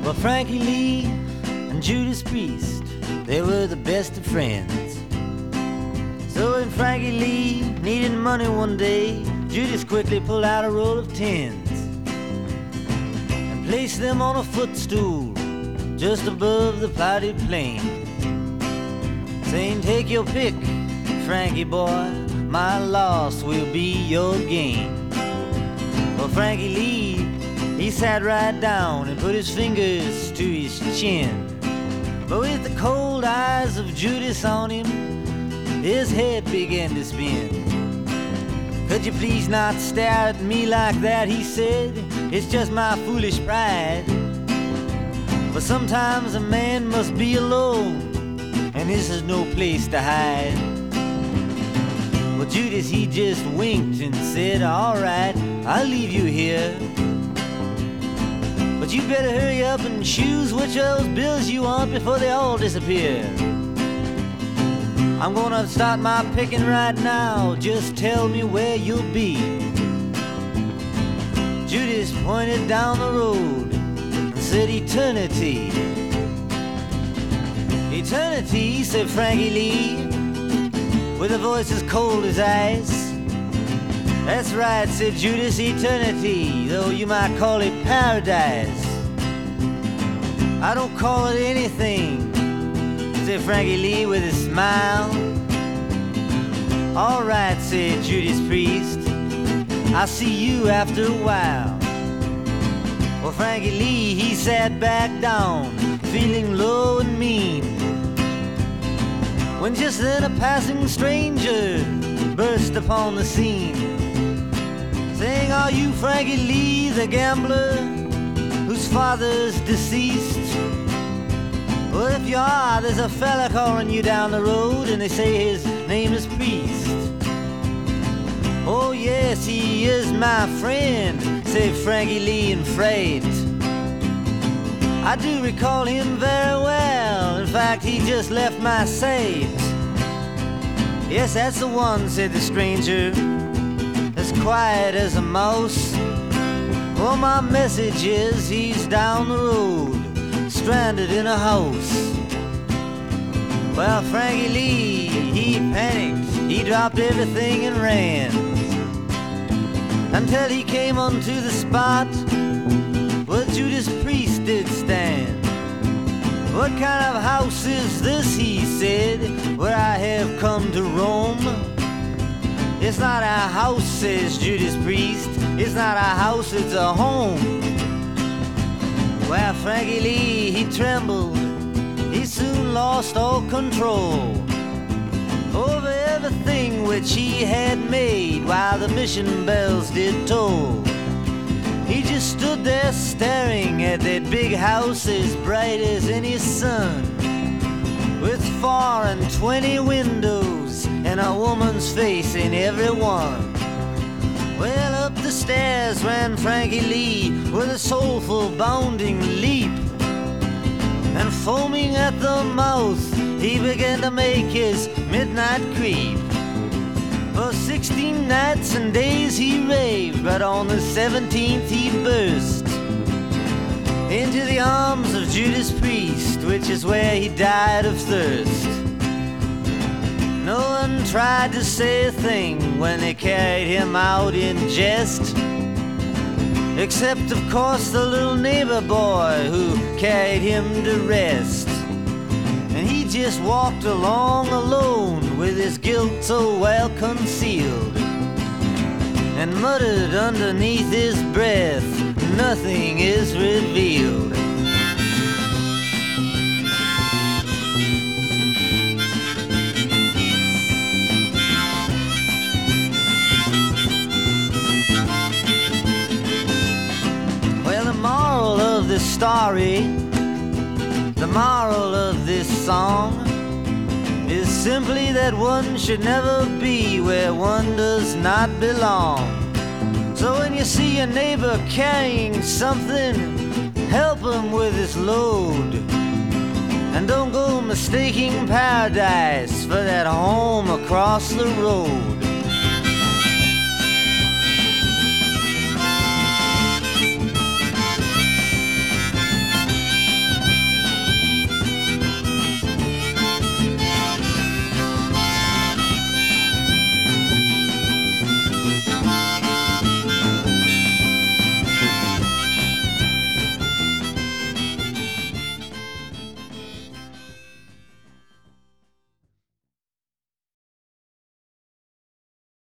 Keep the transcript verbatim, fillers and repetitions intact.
Well, Frankie Lee and Judas Priest, they were the best of friends. So when Frankie Lee needed money one day, Judas quickly pulled out a roll of tens and placed them on a footstool just above the plotted plain, saying, "Take your pick, Frankie boy, my loss will be your gain." Well, Frankie Lee, he sat right down and put his fingers to his chin, but with the cold eyes of Judas on him, his head began to spin. "Could you please not stare at me like that?" he said. "It's just my foolish pride. But sometimes a man must be alone, and this is no place to hide." Well, Judas, he just winked and said, "All right, I'll leave you here. But you better hurry up and choose which of those bills you want before they all disappear. I'm gonna start my picking right now. Just tell me where you'll be." Judas pointed down the road and said, "Eternity." "Eternity," said Frankie Lee, with a voice as cold as ice. "That's right," said Judas, "eternity, though you might call it paradise." "I don't call it anything," said Frankie Lee with a smile. "All right," said Judas Priest, "I'll see you after a while." Well, Frankie Lee, he sat back down, feeling low and mean, when just then a passing stranger burst upon the scene, saying, "Are you Frankie Lee, the gambler, whose father's deceased? Well, if you are, there's a fella calling you down the road, and they say his name is Priest." "Oh yes, he is my friend," said Frankie Lee in fright. "I do recall him very well. In fact, he just left my sight." "Yes, that's the one," said the stranger, as quiet as a mouse. "Well, my message is he's down the road, stranded in a house." Well, Frankie Lee, he panicked. He dropped everything and ran until he came onto the spot where Judas Priest did stand. "What kind of house is this," he said, "where I have come to roam?" "It's not a house," says Judas Priest. "It's not a house, it's a home." Well, Frankie Lee, he trembled. He soon lost all control over everything which he had made while the mission bells did toll. He just stood there staring at that big house as bright as any sun, with four and twenty windows and a woman's face in every one. Well, up the stairs ran Frankie Lee with a soulful bounding leap, and foaming at the mouth he began to make his midnight creep. For sixteen nights and days he raved, but on the seventeenth he burst into the arms of Judas Priest, which is where he died of thirst. No one tried to say a thing when they carried him out in jest, except of course the little neighbor boy who carried him to rest. And he just walked along alone with his guilt so well concealed, and muttered underneath his breath, "Nothing is revealed." Well, the moral of this story, the moral of this song, is simply that one should never be where one does not belong. So when you see your neighbor carrying something, help him with his load, and don't go mistaking paradise for that home across the road.